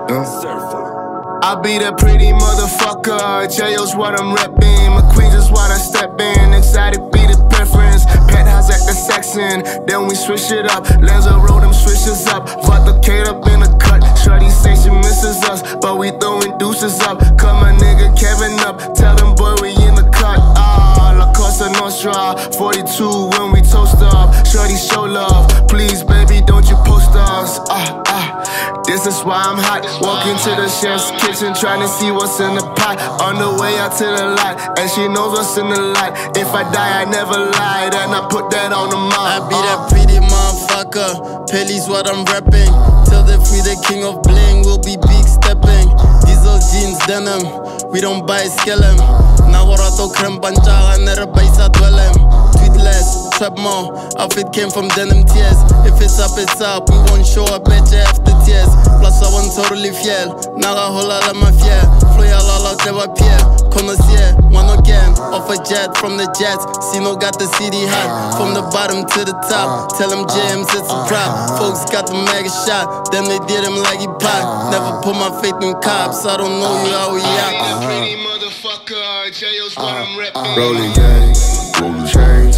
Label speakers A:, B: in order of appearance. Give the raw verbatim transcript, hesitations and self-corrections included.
A: I be that pretty motherfucker, J O's what I'm reppin', McQueen's is what I step in, exotic be the preference, penthouse at the Saxon, then we switch it up, Lanza roll them switches up, vodka Kate up in the cut, shorty say she misses us, but we throwing deuces up, cut my nigga Kevin up, tell them boy we in the cut, ah, La Cosa Nostra, forty-two when we toast up, shorty show love, please baby don't you post us, ah, ah. This is why I'm hot. Walk into the chef's kitchen, trying to see what's in the pot. On the way out to the lot, and she knows what's in the light. If I die, I never lied, and I put that on the map.
B: I be that pretty motherfucker. Pelly's what I'm repping. Till they free the king of bling, we'll be big stepping. Diesel jeans, denim, we don't buy skellem. Now what I thought creme bancha, never buy sa dwellem. Tweetless, trap more, outfit came from denim tears. If it's up, it's up, we won't show up at you after tears. Plus I want totally fiel, naga hola la mafia. Floya la la deva pier, connoisseur, one again. Off a jet from the jets, Sino got the C D hot. From the bottom to the top, tell him James it's a drop. Folks got the mega shot, them they did him like he pop. Never put my faith in cops, I don't know you how we out.
A: Pretty motherfucker, J O's what I'm reppin'.
C: Rolling gang, rolling chain.